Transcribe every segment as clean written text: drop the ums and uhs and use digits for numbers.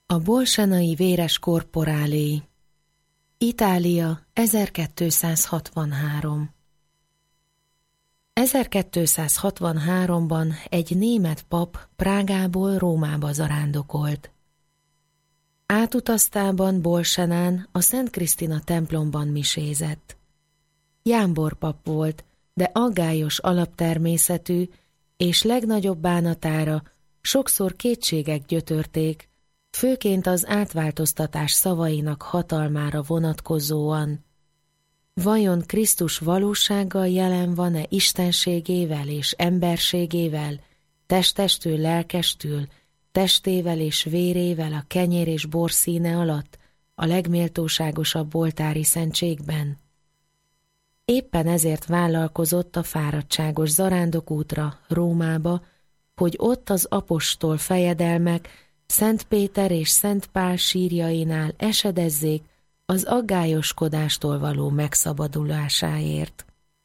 A bolsenai véres korporálé. Itália, 1263. 1263-ban egy német pap Prágából Rómába zarándokolt. Átutaztában Bolsenán a Szent Krisztina templomban misézett. Jámbor pap volt, de aggályos alaptermészetű, és legnagyobb bánatára sokszor kétségek gyötörték, főként az átváltoztatás szavainak hatalmára vonatkozóan. Vajon Krisztus valósággal jelen van-e istenségével és emberségével, testestől, lelkestül, testével és vérével a kenyér és bor színe alatt, a legméltóságosabb oltári szentségben? Éppen ezért vállalkozott a fáradtságos zarándokútra Rómába, hogy ott az apostol fejedelmek Szent Péter és Szent Pál sírjainál esedezzék az aggályoskodástól való megszabadulásáért.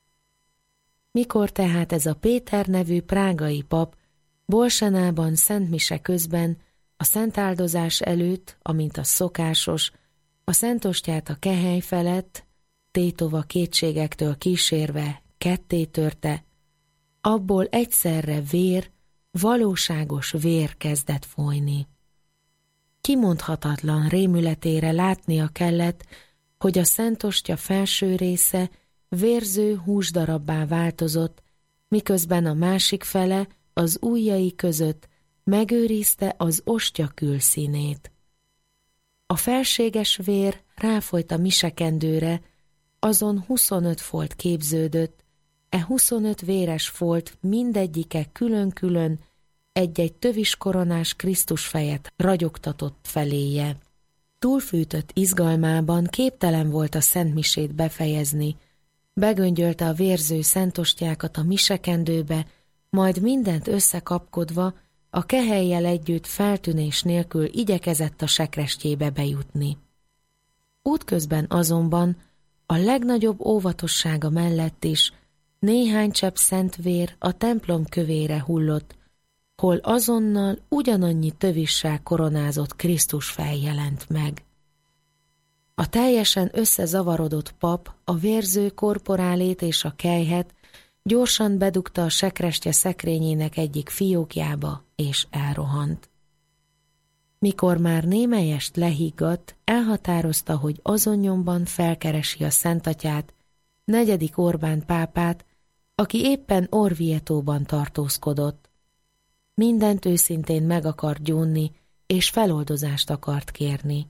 Mikor tehát ez a Péter nevű prágai pap Bolsenában szent mise közben, a szentáldozás előtt, amint a szokásos, a szentostyát a kehely felett, tétova kétségektől kísérve ketté törte, abból egyszerre vér, valóságos vér kezdett folyni. Kimondhatatlan rémületére látnia kellett, hogy a szentostya felső része vérző húsdarabbá változott, miközben a másik fele az ujjai között megőrizte az ostya külszínét. A felséges vér ráfolyt a misekendőre, azon 25 folt képződött, 25 véres folt mindegyike külön-külön egy-egy töviskoronás Krisztus fejet ragyogtatott feléje. Túlfűtött izgalmában képtelen volt a szentmisét befejezni, begöngyölte a vérző szentostyákat a misekendőbe, majd mindent összekapkodva a kehellyel együtt feltűnés nélkül igyekezett a sekrestjébe bejutni. Útközben azonban a legnagyobb óvatossága mellett is néhány csepp szent vér a templom kövére hullott, hol azonnal ugyanannyi tövissel koronázott Krisztus fej jelent meg. A teljesen összezavarodott pap a vérző korporálét és a kelyhet gyorsan bedugta a sekrestje szekrényének egyik fiókjába, és elrohant. Mikor már némelyest lehiggadt, elhatározta, hogy azon nyomban felkeresi a Szentatyát, 4. Orbán pápát, aki éppen Orvietóban tartózkodott. Mindent őszintén meg akart gyónni, és feloldozást akart kérni.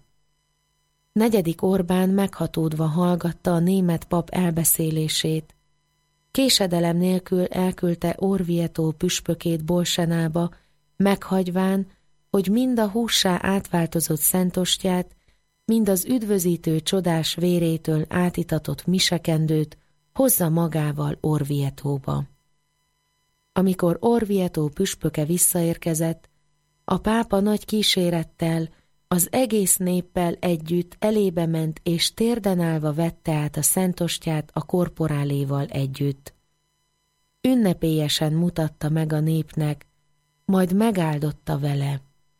4. Orbán meghatódva hallgatta a német pap elbeszélését. Késedelem nélkül elküldte Orvietó püspökét Bolsenába, meghagyván, hogy mind a hússá átváltozott szentostyát, mind az üdvözítő csodás vérétől átitatott misekendőt hozza magával Orvietóba. Amikor Orvietó püspöke visszaérkezett, a pápa nagy kísérettel, az egész néppel együtt elébe ment, és térden állva vette át a szentostyát a korporáléval együtt. Ünnepélyesen mutatta meg a népnek, majd megáldotta vele.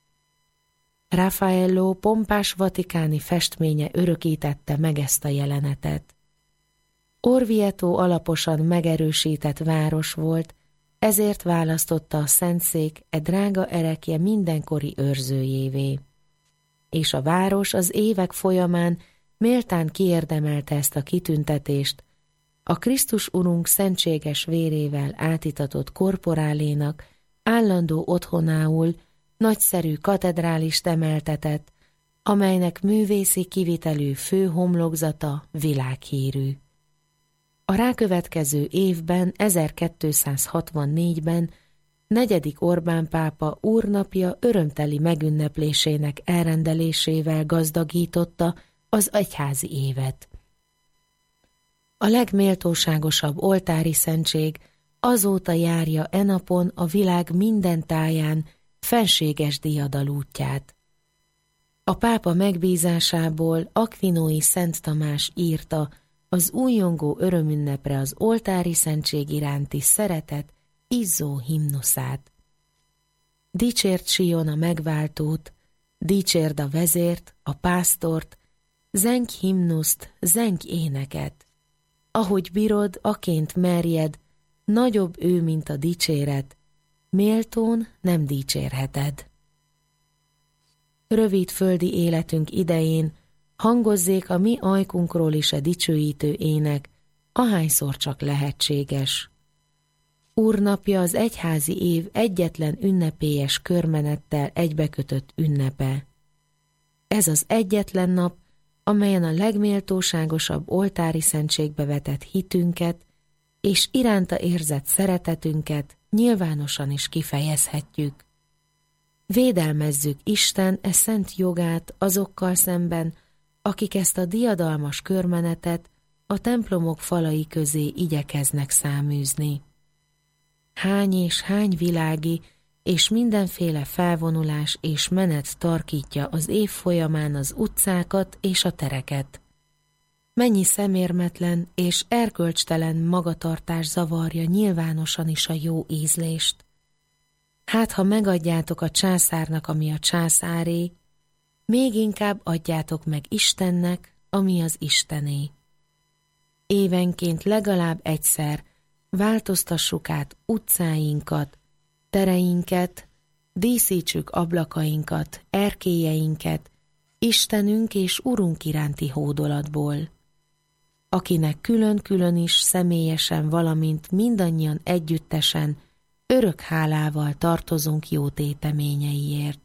Raffaello pompás vatikáni festménye örökítette meg ezt a jelenetet. Orvieto alaposan megerősített város volt, ezért választotta a szentszék drága erekje mindenkori őrzőjévé. És a város az évek folyamán méltán kiérdemelte ezt a kitüntetést, a Krisztus Urunk szentséges vérével átitatott korporálénak állandó otthonául nagyszerű katedrálist emeltetett, amelynek művészi kivitelű fő homlokzata világhírű. A rákövetkező évben, 1264-ben 4. Orbán pápa úrnapja örömteli megünneplésének elrendelésével gazdagította az egyházi évet. A legméltóságosabb oltári szentség azóta járja e napon a világ minden táján fenséges diadal útját. A pápa megbízásából Akvinói Szent Tamás írta az újongó örömünnepre az oltári szentség iránti szeretet izzó himnuszát. Dicsért Sion a megváltót, dicsérd a vezért, a pásztort, zengj himnuszt, zengj éneket. Ahogy bírod, aként merjed, nagyobb ő, mint a dicséret, méltón nem dicsérheted. Rövid földi életünk idején hangozzék a mi ajkunkról is a dicsőítő ének, ahányszor csak lehetséges. Úrnapja az egyházi év egyetlen ünnepélyes körmenettel egybekötött ünnepe. Ez az egyetlen nap, amelyen a legméltóságosabb oltári szentségbe vetett hitünket és iránta érzett szeretetünket nyilvánosan is kifejezhetjük. Védelmezzük Isten szent jogát azokkal szemben, akik ezt a diadalmas körmenetet a templomok falai közé igyekeznek száműzni. Hány és hány világi és mindenféle felvonulás és menet tarkítja az év folyamán az utcákat és a tereket. Mennyi szemérmetlen és erkölcstelen magatartás zavarja nyilvánosan is a jó ízlést. Hát, ha megadjátok a császárnak, ami a császáré, még inkább adjátok meg Istennek, ami az Istené. Évenként legalább egyszer változtassuk át utcáinkat, tereinket, díszítsük ablakainkat, erkélyeinket, Istenünk és Urunk iránti hódolatból, akinek külön-külön is személyesen, valamint mindannyian együttesen örök hálával tartozunk jó téteményeiért.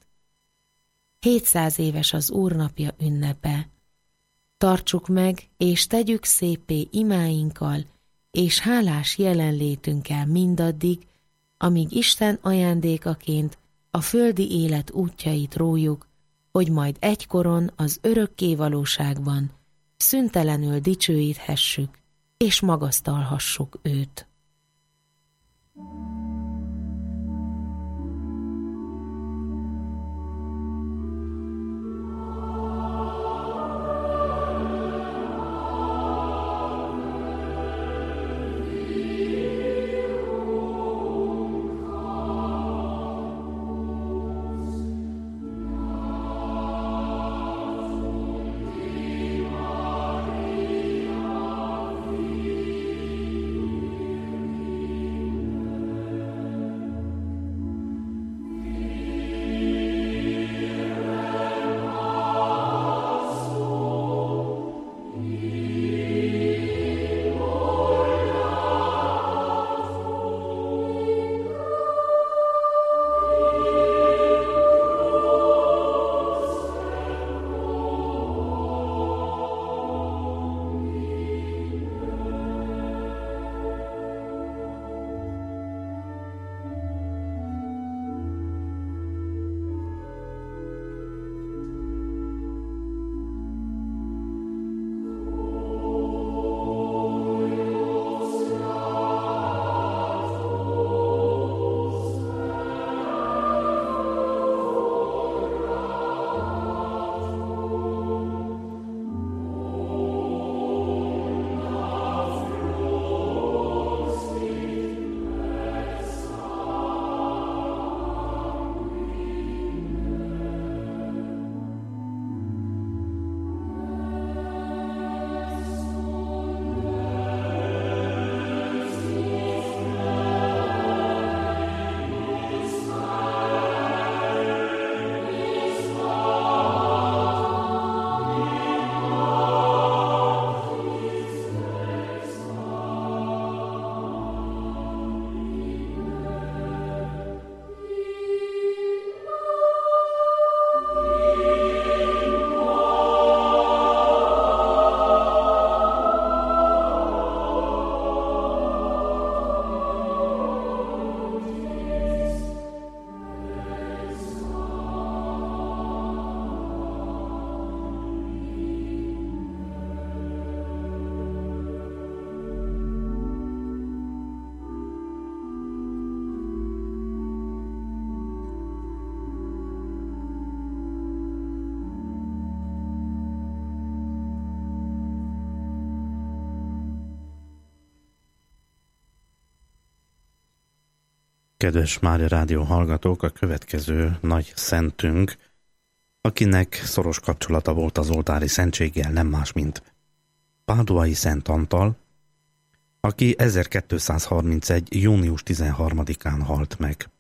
700 éves az Úrnapja ünnepe. Tartsuk meg, és tegyük szépé imáinkkal, és hálás jelenlétünkkel mindaddig, amíg Isten ajándékaként a földi élet útjait rójuk, hogy majd egykoron az örökké valóságban szüntelenül dicsőíthessük, és magasztalhassuk őt. Kedves Mária Rádió hallgatók, a következő nagy szentünk akinek szoros kapcsolata volt az oltári szentséggel, nem más, mint Páduai Szent Antal, aki 1231. június 13-án halt meg.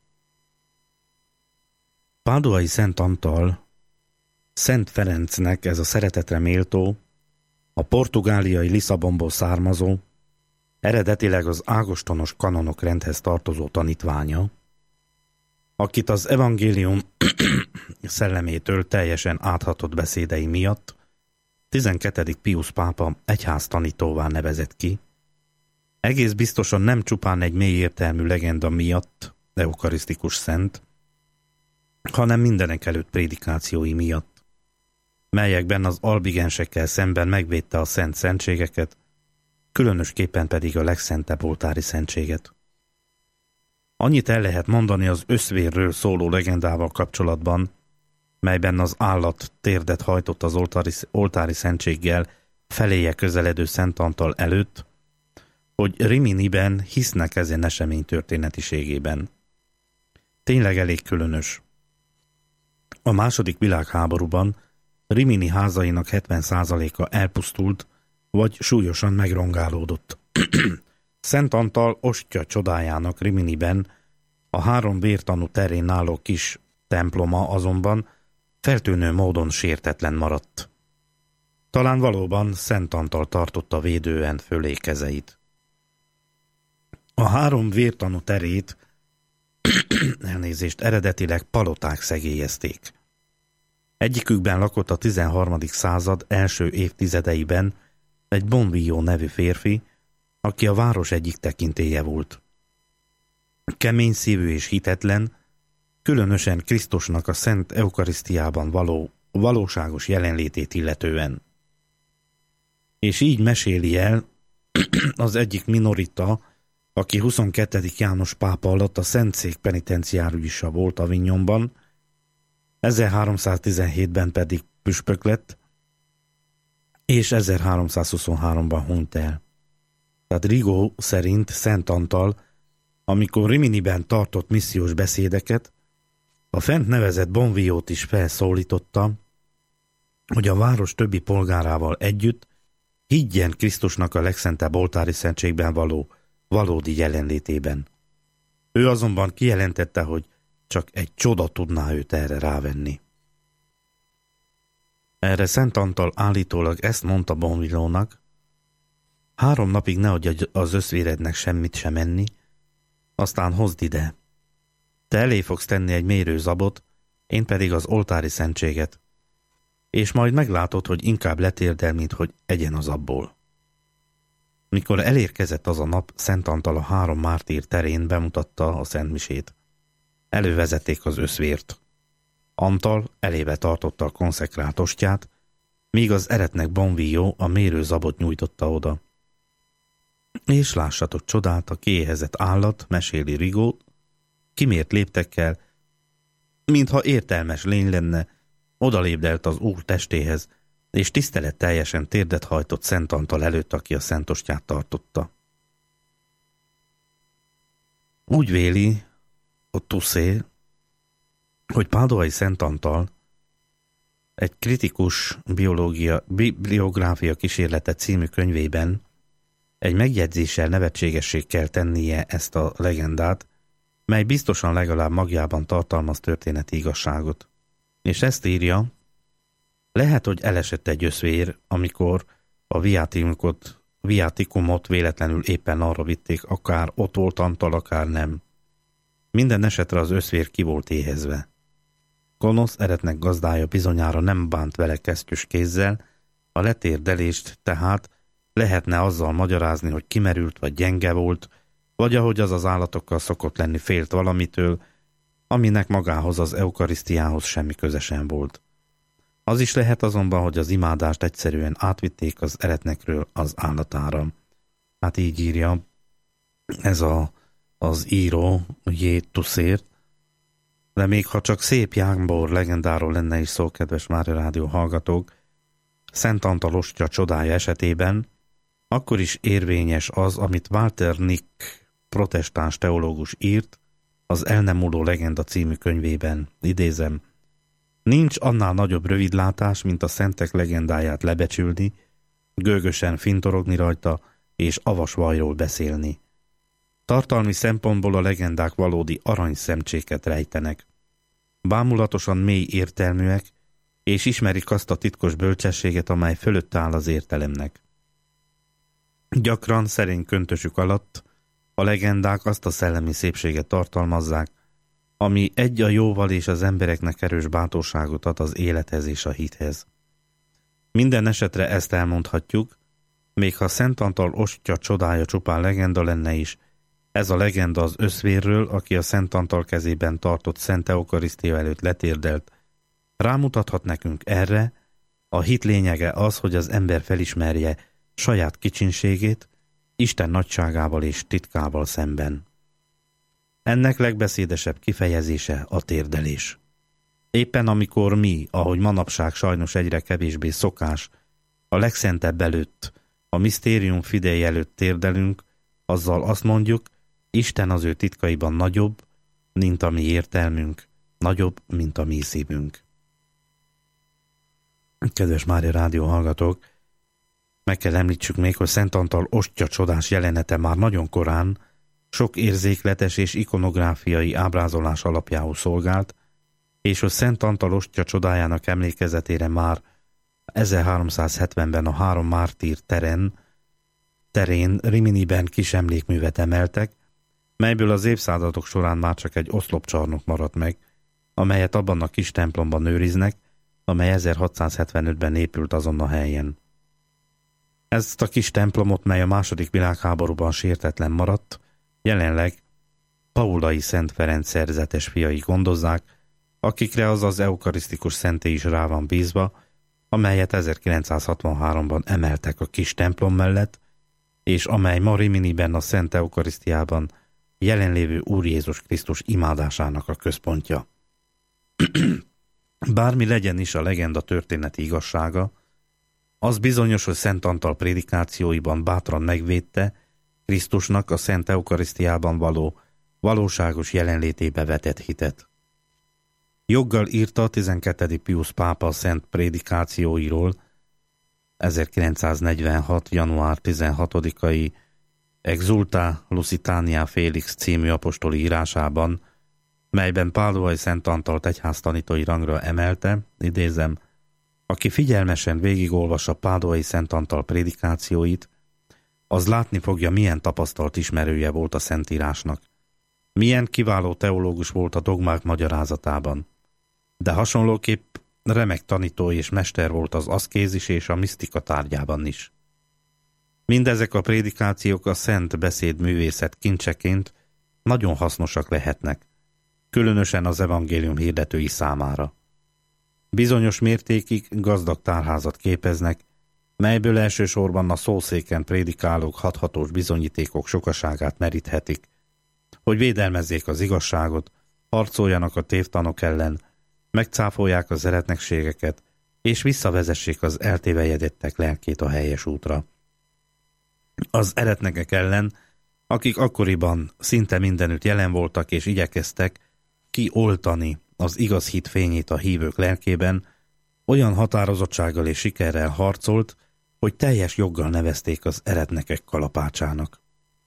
Páduai Szent Antal Szent Ferencnek ez a szeretetre méltó, a portugáliai Lisszabonból származó, eredetileg az ágostonos kanonok rendhez tartozó tanítványa, akit az evangélium szellemétől teljesen áthatott beszédei miatt 12. Piusz pápa egyháztanítóvá nevezett ki, egész biztosan nem csupán egy mély értelmű legenda miatt eukarisztikus szent, hanem mindenekelőtt prédikációi miatt, melyekben az albigensekkel szemben megvédte a szent szentségeket, különösképpen pedig a legszentebb oltári szentséget. Annyit el lehet mondani az összvérről szóló legendával kapcsolatban, melyben az állat térdet hajtott az oltári szentséggel feléje közeledő Szent Antal előtt, hogy Riminiben hisznek ezen esemény történetiségében. Tényleg elég különös. A második világháborúban Rimini házainak 70%-a elpusztult, vagy súlyosan megrongálódott. Szent Antal ostya csodájának Riminiben a 3 vértanú terén álló kis temploma azonban feltűnő módon sértetlen maradt. Talán valóban Szent Antal tartotta védően fölé kezeit. A 3 vértanú terét eredetileg paloták szegélyezték. Egyikükben lakott a 13. század első évtizedeiben egy Bonvilló nevű férfi, aki a város egyik tekintélye volt. Kemény szívű és hitetlen, különösen Krisztusnak a Szent Eukarisztiában való valóságos jelenlétét illetően. És így meséli el az egyik minorita, aki 22. János pápa alatt a Szentszék penitenciárügyisa volt Avignonban, 1317-ben pedig püspök lett, és 1323-ban hunyt el. Tehát Rigaud szerint Szent Antal, amikor Riminiben tartott missziós beszédeket, a fent nevezett Bonvillót is felszólította, hogy a város többi polgárával együtt higgyen Krisztusnak a legszentebb oltári szentségben való valódi jelenlétében. Ő azonban kijelentette, hogy csak egy csoda tudná őt erre rávenni. Erre Szent Antal állítólag ezt mondta Bonvillónak: 3 napig ne adj az összvérednek semmit sem enni, aztán hozd ide. Te elé fogsz tenni egy mérőzabot, én pedig az oltári szentséget, és majd meglátod, hogy inkább letérdel, mint hogy egyen az abból. Mikor elérkezett az a nap, Szent Antal a 3 mártír terén bemutatta a szentmisét. Elővezették az összvért. Antal elébe tartotta a konszekrált ostját, míg az eretnek Bonvilló a mérőzabot nyújtotta oda. És lássatok csodát, a kiéhezett állat, meséli Rigaud, kimért léptekkel, mintha értelmes lény lenne, odalépdelt az Úr testéhez, és tiszteletteljesen térdet hajtott Szent Antal előtt, aki a szentostját tartotta. Úgy véli a Tuszé, hogy Páduai Szent Antal egy kritikus bibliográfia kísérlete című könyvében egy megjegyzéssel nevetségessé kell tennie ezt a legendát, mely biztosan legalább magjában tartalmaz történeti igazságot. És ezt írja: lehet, hogy elesett egy összvér, amikor a viátikumot véletlenül éppen arra vitték, akár ott volt Antal, akár nem. Minden esetre az összvér ki volt éhezve. Gonosz eretnek gazdája bizonyára nem bánt vele kesztyűs kézzel, a letérdelést tehát lehetne azzal magyarázni, hogy kimerült vagy gyenge volt, vagy ahogy az állatokkal szokott lenni, félt valamitől, aminek magához az eukarisztiához semmi köze sem volt. Az is lehet azonban, hogy az imádást egyszerűen átvitték az eretnekről az állatára. Hát így írja ez az író, J. Tuszért. De még ha csak szép jámbor legendáról lenne is szó, kedves Mária Rádió hallgatók, Szent Antal ostya csodája esetében, akkor is érvényes az, amit Walter Nick protestáns teológus írt az El nem múló legenda című könyvében. Idézem: Nincs annál nagyobb rövidlátás, mint a szentek legendáját lebecsülni, gőgösen fintorogni rajta és avasvajról beszélni. Tartalmi szempontból a legendák valódi aranyszemcséket rejtenek. Bámulatosan mély értelműek, és ismerik azt a titkos bölcsességet, amely fölött áll az értelemnek. Gyakran szerény köntösük alatt a legendák azt a szellemi szépséget tartalmazzák, ami egy a jóval és az embereknek erős bátorságot ad az élethez és a hithez. Minden esetre ezt elmondhatjuk, még ha Szent Antal ostya csodája csupán legenda lenne is, ez a legenda az összvérről, aki a Szent Antal kezében tartott Szent Eukarisztia előtt letérdelt, rámutathat nekünk erre, a hit lényege az, hogy az ember felismerje saját kicsinségét, Isten nagyságával és titkával szemben. Ennek legbeszédesebb kifejezése a térdelés. Éppen amikor mi, ahogy manapság sajnos egyre kevésbé szokás, a legszentebb előtt, a Mysterium Fidei előtt térdelünk, azzal azt mondjuk, Isten az ő titkaiban nagyobb, mint a mi értelmünk, nagyobb, mint a mi szívünk. Kedves Mária Rádió hallgatók, meg kell említsük még, hogy Szent Antal ostya csodás jelenete már nagyon korán sok érzékletes és ikonográfiai ábrázolás alapjául szolgált, és hogy Szent Antal ostya csodájának emlékezetére már 1370-ben a 3 mártír terén Riminiben kis emlékművet emeltek, melyből az évszázadok során már csak egy oszlopcsarnok maradt meg, amelyet abban a kis templomban őriznek, amely 1675-ben épült azon a helyen. Ezt a kis templomot, mely a II. Világháborúban sértetlen maradt, jelenleg Paulai Szent Ferenc szerzetes fiai gondozzák, akikre az az eukarisztikus szentély is rá van bízva, amelyet 1963-ban emeltek a kis templom mellett, és amely ma Riminiben a Szent Eukarisztiában jelenlévő Úr Jézus Krisztus imádásának a központja. Bármi legyen is a legenda történeti igazsága, az bizonyos, hogy Szent Antal prédikációiban bátran megvédte Krisztusnak a Szent Eukarisztiában való valóságos jelenlétébe vetett hitet. Joggal írta a 12. Piusz pápa a szent prédikációiról 1946. január 16-ai Exulta Lusitania Felix című apostoli írásában, melyben Pádovai Szent Antalt egyháztanítói rangra emelte, idézem, aki figyelmesen végigolvassa Pádovai Szent Antal prédikációit, az látni fogja, milyen tapasztalt ismerője volt a Szentírásnak, milyen kiváló teológus volt a dogmák magyarázatában, de hasonlóképp remek tanító és mester volt az aszkézis és a misztika tárgyában is. Mindezek a prédikációk a szent beszédművészet kincseként nagyon hasznosak lehetnek, különösen az evangélium hirdetői számára. Bizonyos mértékig gazdag tárházat képeznek, melyből elsősorban a szószéken prédikálók hathatós bizonyítékok sokaságát meríthetik, hogy védelmezzék az igazságot, harcoljanak a tévtanok ellen, megcáfolják az eretnekségeket, és visszavezessék az eltévejedettek lelkét a helyes útra. Az eretnekek ellen, akik akkoriban szinte mindenütt jelen voltak és igyekeztek kioltani az igaz hit fényét a hívők lelkében, olyan határozottsággal és sikerrel harcolt, hogy teljes joggal nevezték az eretnekek kalapácsának.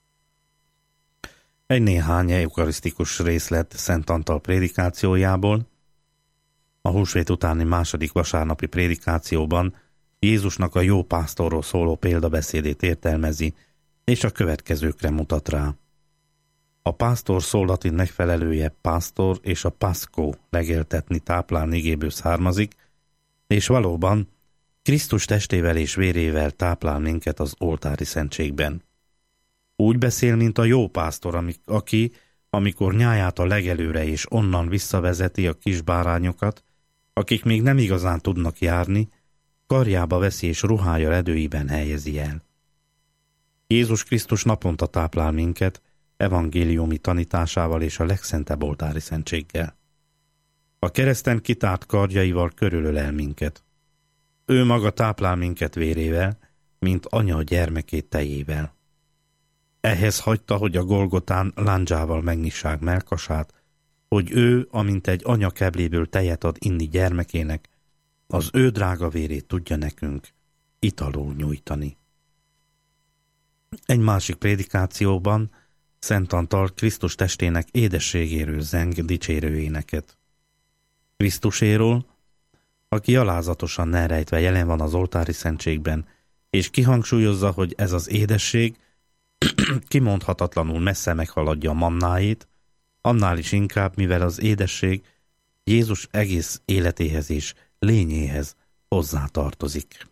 Egy néhány eukarisztikus részlet Szent Antal prédikációjából. A húsvét utáni második vasárnapi prédikációban Jézusnak a jó pásztorról szóló példabeszédét értelmezi, és a következőkre mutat rá. A pásztor szó latin megfelelője pásztor és a pászkó legeltetni táplálni igéből származik, és valóban Krisztus testével és vérével táplál minket az oltári szentségben. Úgy beszél, mint a jó pásztor, aki, amikor nyáját a legelőre és onnan visszavezeti a kis bárányokat, akik még nem igazán tudnak járni, karjába veszi és ruhája redőiben helyezi el. Jézus Krisztus naponta táplál minket evangéliumi tanításával és a legszentebb oltári szentséggel. A kereszten kitárt karjaival körülölel minket. Ő maga táplál minket vérével, mint anya a gyermekét tejével. Ehhez hagyta, hogy a Golgotán lándzsával megnyissák mellkasát, hogy ő, amint egy anya kebléből tejet ad inni gyermekének, az ő drága vérét tudja nekünk italul nyújtani. Egy másik prédikációban Szent Antal Krisztus testének édességéről zeng dicsérő éneket. Krisztuséról, aki alázatosan nerejtve jelen van az oltári szentségben, és kihangsúlyozza, hogy ez az édesség kimondhatatlanul messze meghaladja a mannáit, annál is inkább, mivel az édesség Jézus egész életéhez és lényéhez hozzátartozik.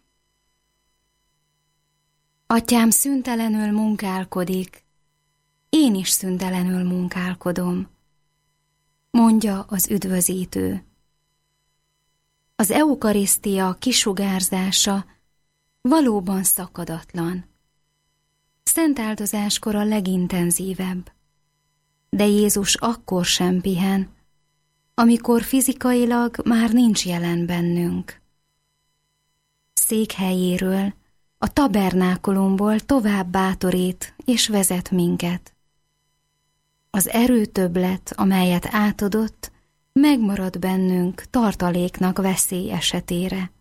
Atyám szüntelenül munkálkodik, én is szüntelenül munkálkodom, mondja az üdvözítő. Az eukarisztia kisugárzása valóban szakadatlan. Szentáldozáskor a legintenzívebb, de Jézus akkor sem pihen, amikor fizikailag már nincs jelen bennünk. Székhelyéről, a tabernákulumból tovább bátorít és vezet minket. Az erőtöbblet, amelyet átadott, megmarad bennünk tartaléknak veszély esetére.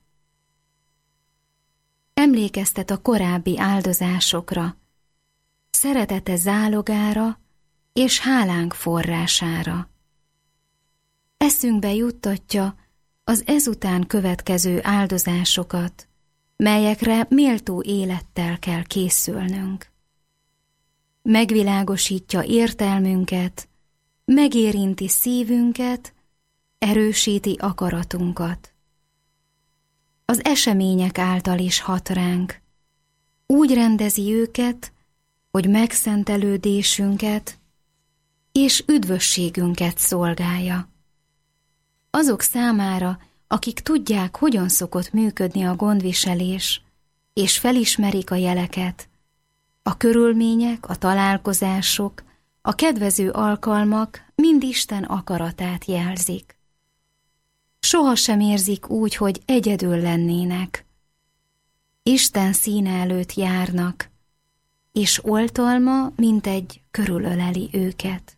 Emlékeztet a korábbi áldozásokra, szeretete zálogára és hálánk forrására. Eszünkbe juttatja az ezután következő áldozásokat, melyekre méltó élettel kell készülnünk. Megvilágosítja értelmünket, megérinti szívünket, erősíti akaratunkat. Az események által is hat ránk. Úgy rendezi őket, hogy megszentelődésünket és üdvösségünket szolgálja. Azok számára, akik tudják, hogyan szokott működni a gondviselés, és felismerik a jeleket, a körülmények, a találkozások, a kedvező alkalmak mind Isten akaratát jelzik. Sohasem érzik úgy, hogy egyedül lennének. Isten színe előtt járnak, és oltalma mintegy körülöleli őket.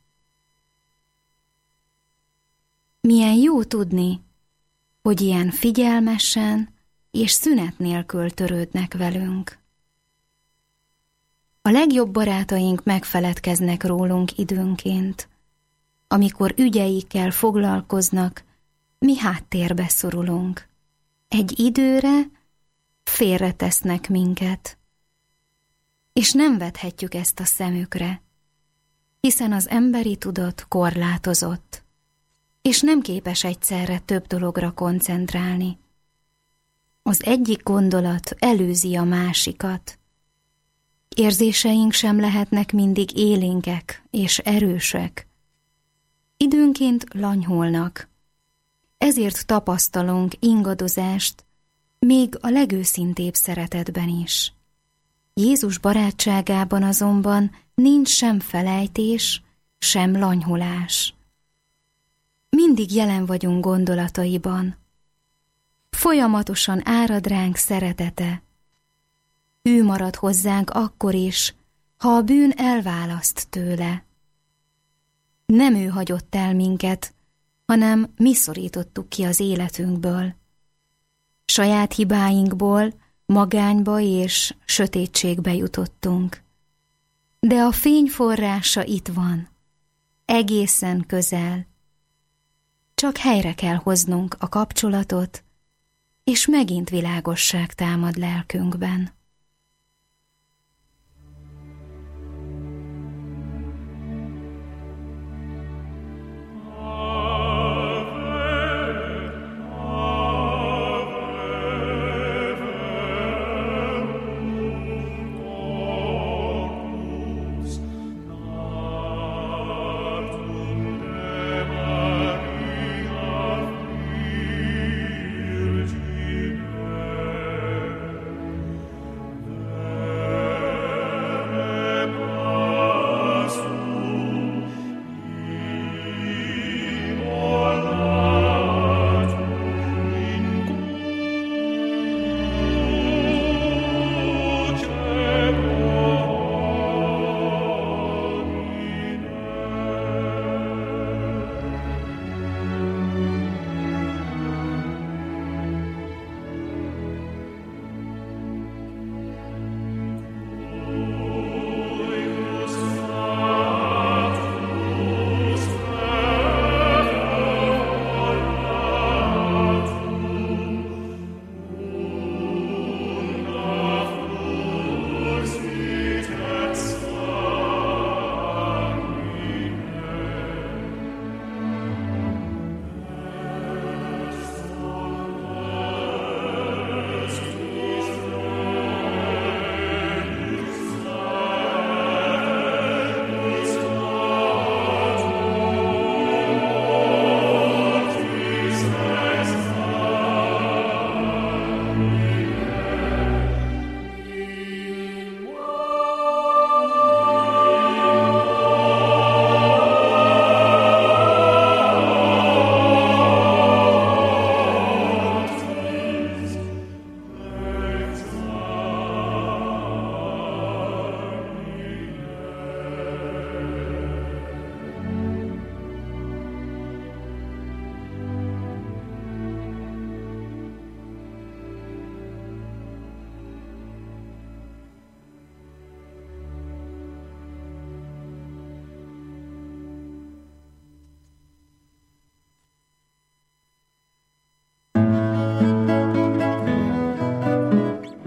Milyen jó tudni, hogy ilyen figyelmesen és szünet nélkül törődnek velünk. A legjobb barátaink megfeledkeznek rólunk időnként. Amikor ügyeikkel foglalkoznak, mi háttérbe szorulunk. Egy időre félretesznek minket. És nem vethetjük ezt a szemükre, hiszen az emberi tudat korlátozott, és nem képes egyszerre több dologra koncentrálni. Az egyik gondolat előzi a másikat. Érzéseink sem lehetnek mindig élénkek és erősek. Időnként lanyhulnak. Ezért tapasztalunk ingadozást, még a legőszintébb szeretetben is. Jézus barátságában azonban nincs sem felejtés, sem lanyhulás. Mindig jelen vagyunk gondolataiban. Folyamatosan árad ránk szeretete. Ő marad hozzánk akkor is, ha a bűn elválaszt tőle. Nem ő hagyott el minket, hanem mi szorítottuk ki az életünkből. Saját hibáinkból magányba és sötétségbe jutottunk. De a fény forrása itt van, egészen közel. Csak helyre kell hoznunk a kapcsolatot, és megint világosság támad lelkünkben.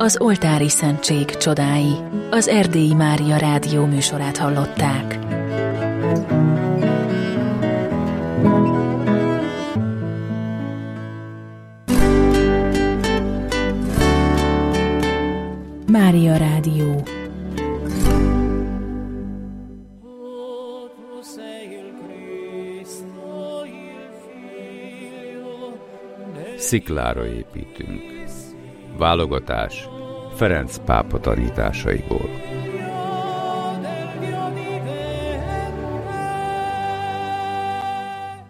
az oltári szentség csodái. Az Erdélyi Mária rádió műsorát hallották. Mária Rádió. Sziklára építünk. Válogatás Ferenc pápa tanításaiból.